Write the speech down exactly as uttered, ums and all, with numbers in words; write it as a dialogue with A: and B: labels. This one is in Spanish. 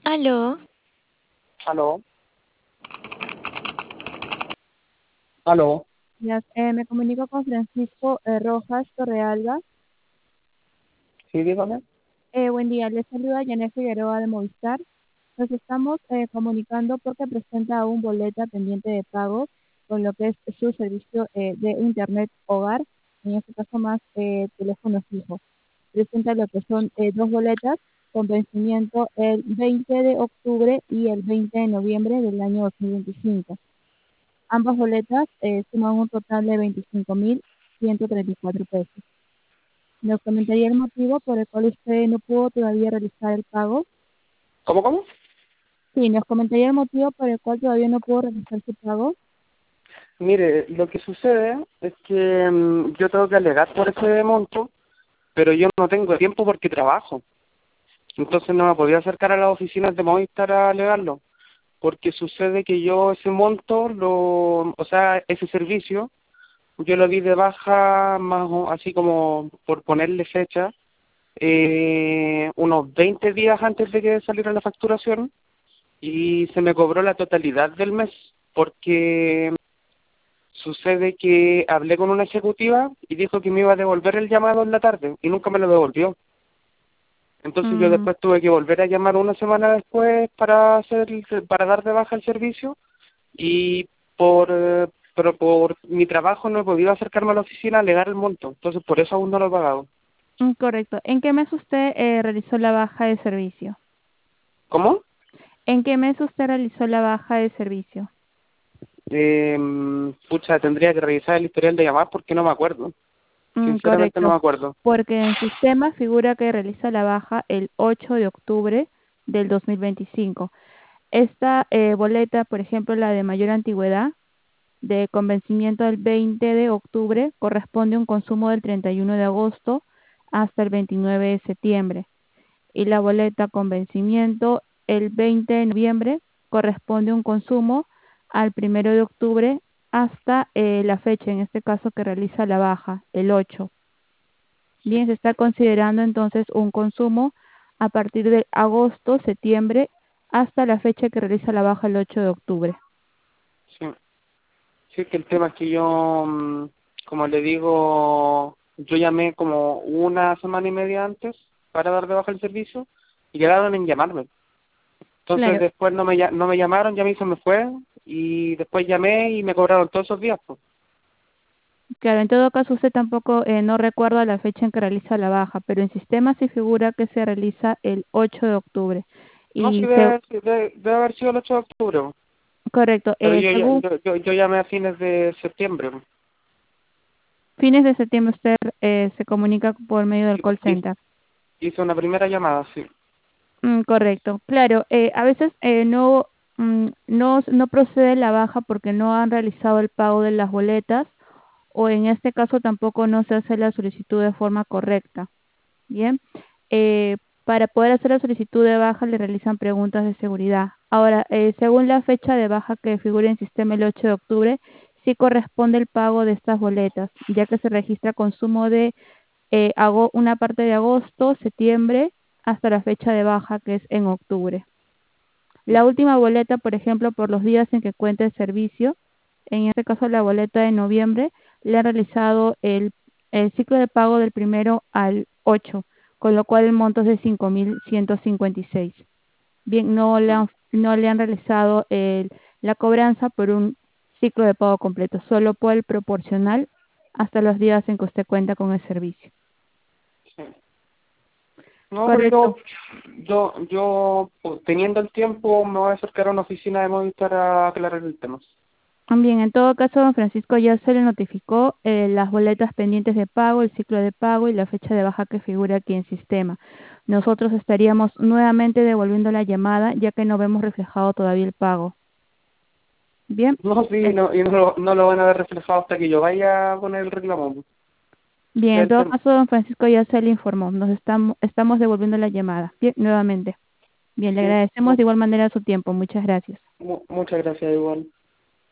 A: Aló,
B: Aló, aló,
C: Días. Eh, me comunico con Francisco eh, Rojas Torrealba.
B: sí, dígame.
C: Eh, buen día, les saluda Janet Figueroa de Movistar. Nos estamos eh, comunicando porque presenta un boleta pendiente de pago con lo que es su servicio eh, de Internet hogar, en este caso más eh, teléfono fijo. Presenta lo que son eh, dos boletas con vencimiento el veinte de octubre y el veinte de noviembre del año dos mil veinticinco. Ambas boletas eh, suman un total de veinticinco mil ciento treinta y cuatro pesos. Nos comentaría el motivo por el cual usted no pudo todavía realizar el pago.
B: ¿Cómo, cómo?
C: Sí, nos comentaría el motivo por el cual todavía no pudo realizar su pago.
B: Mire, lo que sucede es que mm, yo tengo que alegar por ese monto, pero yo no tengo tiempo porque trabajo. Entonces no me podía acercar a las oficinas de Movistar a alegarlo, porque sucede que yo ese monto, lo, o sea, ese servicio, yo lo di de baja más o- así como por ponerle fecha, eh, unos veinte días antes de que saliera la facturación y se me cobró la totalidad del mes porque sucede que hablé con una ejecutiva y dijo que me iba a devolver el llamado en la tarde y nunca me lo devolvió. Entonces yo
C: Mm,
B: después tuve que volver a llamar una semana después para hacer para dar de baja el servicio y por eh, pero por mi trabajo no he podido acercarme a la oficina a alegar el monto. Entonces por eso aún no lo he pagado.
C: mm, correcto. ¿En qué mes usted eh, realizó la baja de servicio?
B: ¿Cómo?
C: ¿En qué mes usted realizó la baja de servicio?
B: Eh, pucha, tendría que revisar el historial de llamadas porque no me acuerdo.
C: Mm,
B: Sinceramente no
C: correcto,
B: me acuerdo.
C: porque en el sistema figura que realiza la baja el ocho de octubre del dos mil veinticinco. Esta eh, boleta, por ejemplo, la de mayor antigüedad, de con vencimiento del veinte de octubre, corresponde a un consumo del treinta y uno de agosto hasta el veintinueve de septiembre. Y la boleta con vencimiento el veinte de noviembre corresponde a un consumo al primero de octubre hasta eh, la fecha, en este caso que realiza la baja, el ocho. Bien, se está considerando entonces un consumo a partir de agosto, septiembre, hasta la fecha que realiza la baja el ocho de octubre.
B: Sí. Sí, es que el tema es que yo, mm, como le digo, yo llamé como una semana y media antes para dar de baja el servicio y quedaron en llamarme. Entonces
C: Claro,
B: después no me, lla- no me llamaron, ya me se me fue y después llamé y me cobraron todos esos días. Pues.
C: claro, en todo caso usted tampoco eh, no recuerda la fecha en que realiza la baja, pero en sistema sí figura que se realiza el ocho de octubre.
B: No, sí
C: Y se,
B: debe, sí, debe, debe haber sido el ocho de octubre, pues.
C: correcto,
B: Pero
C: eh,
B: yo, ya-
C: según
B: yo, yo, yo llamé a fines de septiembre. Pues.
C: fines de septiembre usted eh, se comunica por medio del
B: Sí, pues,
C: call
B: hice,
C: center.
B: hice una primera llamada, sí.
C: Mm, correcto, claro, eh, a veces eh, no, mm, no, no procede la baja porque no han realizado el pago de las boletas o en este caso tampoco no se hace la solicitud de forma correcta. Bien, eh, para poder hacer la solicitud de baja le realizan preguntas de seguridad. Ahora, eh, según la fecha de baja que figura en sistema el ocho de octubre, sí corresponde el pago de estas boletas, ya que se registra consumo de eh, hago una parte de agosto, septiembre, hasta la fecha de baja que es en octubre. La última boleta, por ejemplo, por los días en que cuenta el servicio, en este caso la boleta de noviembre, le ha realizado el, el ciclo de pago del primero al ocho, con lo cual el monto es de cinco mil ciento cincuenta y seis. Bien, no le han, no le han realizado el, la cobranza por un ciclo de pago completo, solo por el proporcional hasta los días en que usted cuenta con el servicio.
B: Sí. No, pero yo,
C: Correcto.
B: yo, yo, pues, teniendo el tiempo, me voy a acercar a una oficina de Movistar a aclarar el tema.
C: Bien, en todo caso, don Francisco ya se le notificó eh, las boletas pendientes de pago, el ciclo de pago y la fecha de baja que figura aquí en sistema. Nosotros estaríamos nuevamente devolviendo la llamada ya que no vemos reflejado todavía el pago. Bien,
B: No, sí,
C: eh,
B: no, y no, lo- no lo van a ver reflejado hasta que yo vaya a poner el reclamo.
C: bien,
B: Ese es
C: en
B: el
C: todo
B: tema.
C: caso, don Francisco ya se le informó. Nos estamos, estamos devolviendo la llamada. Bien, nuevamente. Bien, le
B: Sí,
C: agradecemos
B: mu-
C: de igual manera su tiempo. Muchas gracias.
B: mu- muchas gracias igual.